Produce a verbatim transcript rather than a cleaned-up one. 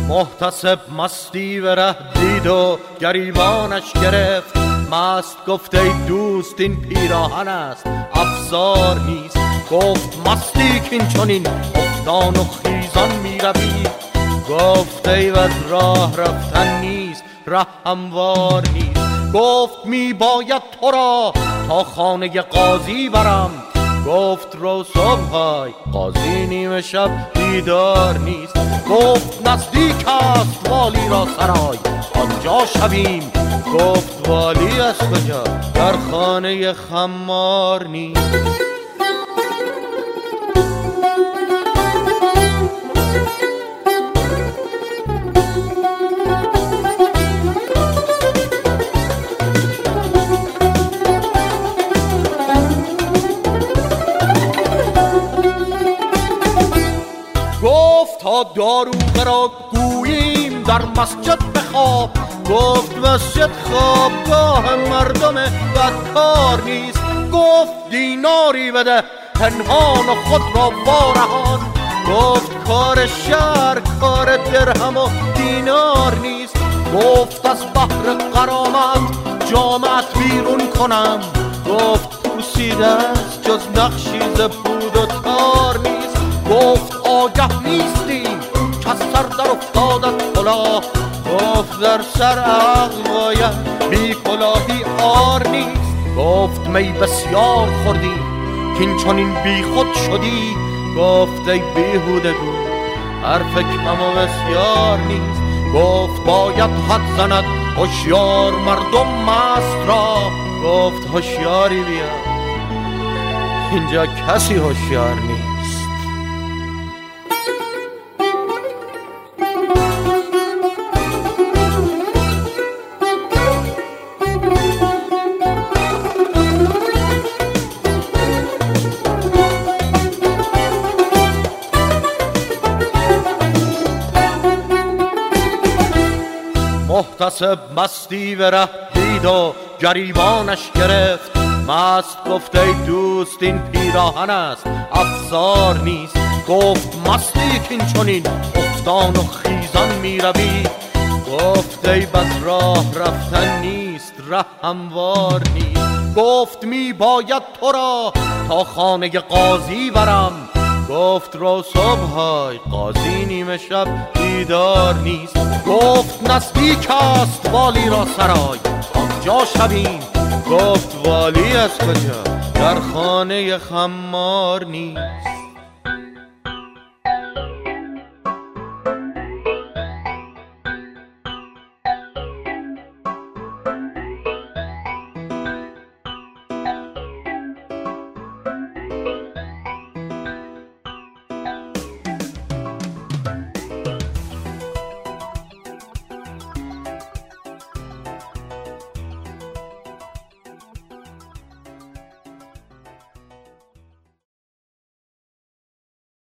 محتسب مستی و ره دید و گریبانش گرفت. مست گفت ای دوست این پیراهن است افسار نیست. گفت مستی کین چنین افتان و خیزان می روی. گفت ای از راه رفتن نیست ره هموار نیست. گفت می باید تو را تا خانه قاضی برم. گفت رو صبحای قاضی نیمه شب بیدار نیست. گفت نزدیک است والی را سرای آنجا شویم. گفت والی از کجا در خانه خمار نیست. گفت تا داروغه را گوییم در مسجد بخواب. گفت مسجد خوابگاه مردم بدکار نیست. گفت دیناری بده پنهان و خود را وارهان. گفت کار شهر کار درهم و دینار نیست. گفت از بحر غرامت جامت بیرون کنم. گفت پوسیده است جز نقشی ز پود و تار نیست. گفت آگه نیستیم که از سر در افتادت کلاه. گفت در سر عقل باید بی کلاهی عار نیست. گفت می بسیار خوردی کین چنین بی خود شدی. گفت ای بیهوده گو حرف کم و بسیار نیست. گفت باید حد زند هوشیار مردم مست را. گفت هوشیاری بیا اینجا کسی هوشیار نیست. محتسب مستی و ره دید و گریبانش گرفت. مست گفت ای دوست این پیراهن است افسار نیست. گفت مستی کین چنین افتان و خیزان می روی. گفت ای بس راه رفتن نیست ره هموار نیست. گفت می باید تو را تا خانه قاضی برم. گفت رو صبحای قاضی نیمه شب بیدار نیست. گفت نزدیک است والی را سرای آنجا شویم. گفت والی از کجا در خانه خمار نیست.